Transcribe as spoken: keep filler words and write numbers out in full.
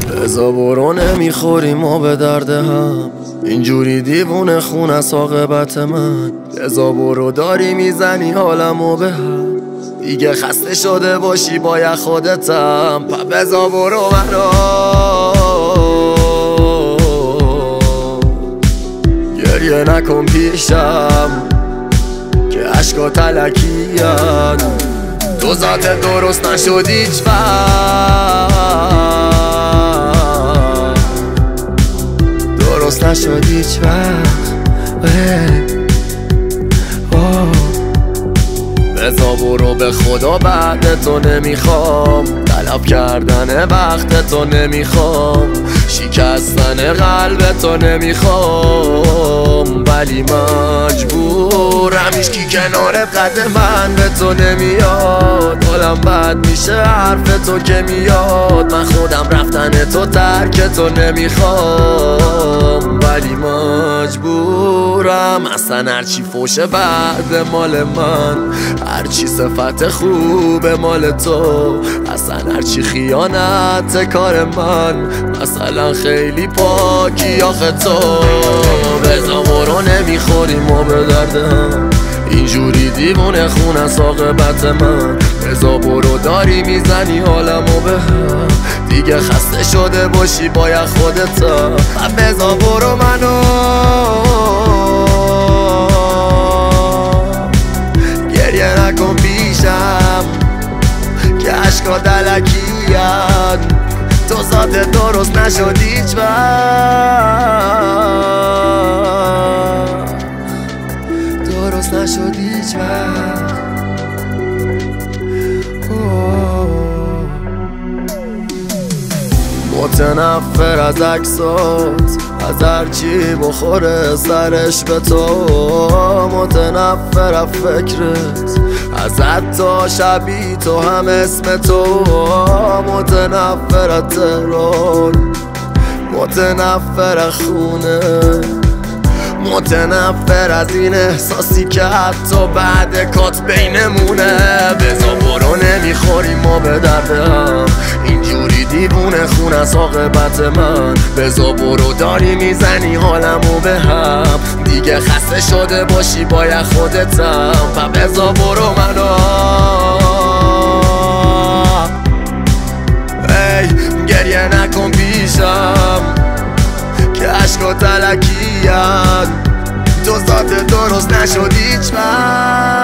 بزا برو نمیخوریم ما به درد هم، اینجوری دیوونه خون از عاقبت من. بزا برو داری میزنی حالمو به هم، دیگه خسته شده باشی باید خودتم. پا بزا برو منو گریه نکن پیشم که عشقا تلکیان. تو ذات درست نشد هیچ وقت، درست نشد هیچ وقت. بزا برو به خدا بعد تو نمیخوام، طلب کردن وقت تو نمیخوام، شکستن قلب تو نمیخوام، ولی مجبورم. هیچکی کنار قد من به تو نمیاد، حالم بد میشه حرف تو که میاد. من خودم رفتن تو ترک تو نمیخوام، ولی مجبورم. اصلا هرچی فوشه بعد مال من، هرچی صفت خوب مال تو، اصلا هرچی خیانت کار من. مثلا خیلی پاکی آخه تو. بزا برو نمیخوریم ما به دردم، اینجوری دیوونه خون از عاقبت من. بزا برو داری میزنی حالمو به هم، دیگه خسته شده باشی باید خودتم. بزا برو منو گریه نکن پیشم که عشقا دلکیان. تو ذات درست نشد هیچ وقت، درست نشد هیچ وقت. متنفر از عکسات، از هرچی بخوره سرش به تو. متنفر از فکرت، از حتی شبی تو هم اسم تو. متنفر از تهران، متنفر از خونه، متنفر از این احساسی که حتی بعد کات بینمونه. بزا برو نمیخوریم ما به درد هم، اینجوری دیوونه خون از عاقبت من. بزا برو داری میزنی حالمو به هم، دیگه خسته شده باشی باید خودتم. پا بزا برو منو ای گریه نکن پیشم که عشقا تلکیان. تو ذات درست نشد هیچ وقت.